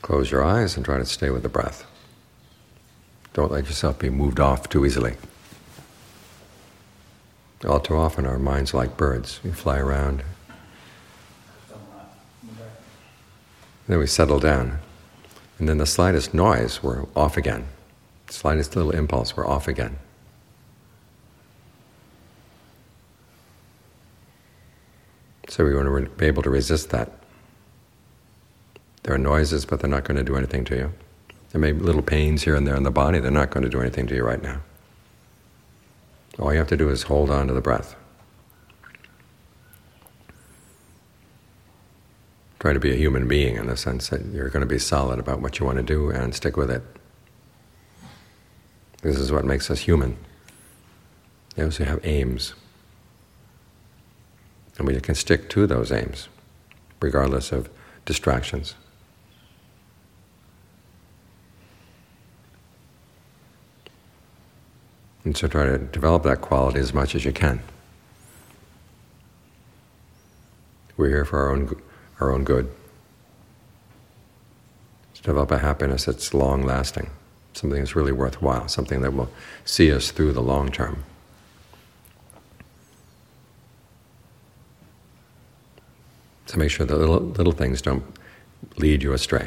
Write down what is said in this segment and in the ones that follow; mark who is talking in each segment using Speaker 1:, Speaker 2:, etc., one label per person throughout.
Speaker 1: Close your eyes and try to stay with the breath. Don't let yourself be moved off too easily. All too often our minds are like birds. We fly around. Then we settle down. And then the slightest noise, we're off again. The slightest little impulse, we're off again. So we want to be able to resist that. There are noises, but they're not going to do anything to you. There may be little pains here and there in the body. They're not going to do anything to you right now. All you have to do is hold on to the breath. Try to be a human being in the sense that you're going to be solid about what you want to do and stick with it. This is what makes us human. We also have aims. And we can stick to those aims, regardless of distractions. And so try to develop that quality as much as you can. We're here for our own good. To develop a happiness that's long-lasting, something that's really worthwhile, something that will see us through the long term. So make sure that little things don't lead you astray.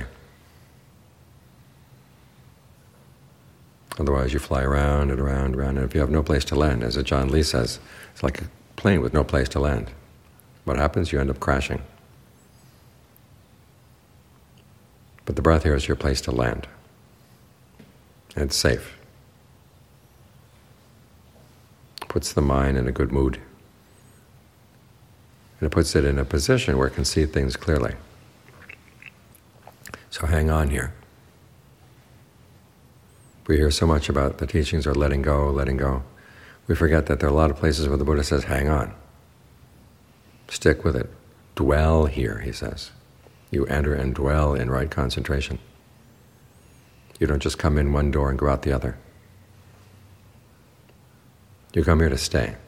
Speaker 1: Otherwise you fly around and around and around, and if you have no place to land, as John Lee says, it's like a plane with no place to land. What happens? You end up crashing. But the breath here is your place to land. And it's safe. It puts the mind in a good mood. And it puts it in a position where it can see things clearly. So hang on here. We hear so much about the teachings are letting go, letting go. We forget that there are a lot of places where the Buddha says, hang on. Stick with it. Dwell here, he says. You enter and dwell in right concentration. You don't just come in one door and go out the other. You come here to stay.